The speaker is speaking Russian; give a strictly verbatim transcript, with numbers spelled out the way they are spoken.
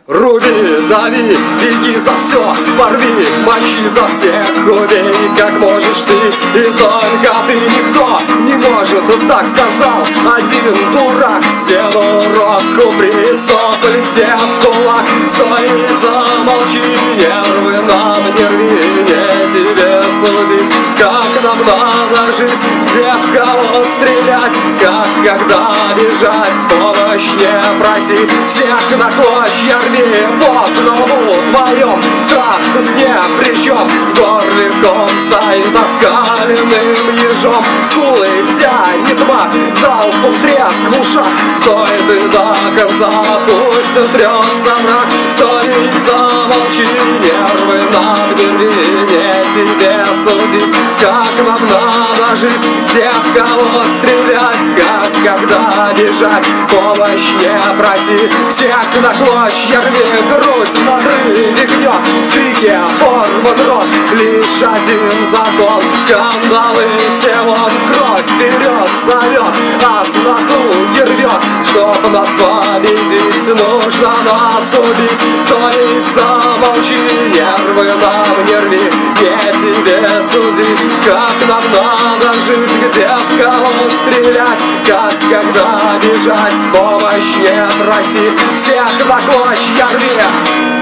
Руби, дави, беги за все, порви, мочи за всех, убей, как можешь ты, и только ты, никто не может, так сказал один дурак. В стену року присохли все в кулак, стой, замолчи, нервы нам не рви, не тебе судить, как нам надо жить, где в кого стрелять, как когда бежать, помощь не проси, всех на клочья рви. Вот на лбу твоем страх тут не при чем, в горле ком стоит оскаленным ежом, скулы тянет маг, залпом треск в ушах, стой ты до конца, пусть утрется мрак, стой, замолчи, нервы нам не рви, не тебе судить, как нам надо жить, где в кого стрелять, как когда бежать, помощь не проси, всех на клочья рви. Грудь в надрыве гнет, крики, порван рот, лишь один закон, кандалы все вон, кровь вперед зовет, от натуги рвет, чтоб нас победить, нужно нас убить, стой, замолчи, нервы нам не рви, не тебе судить, как нам надо жить, где в кого стрелять, как когда бежать, помощь не проси, всех на клочья рви.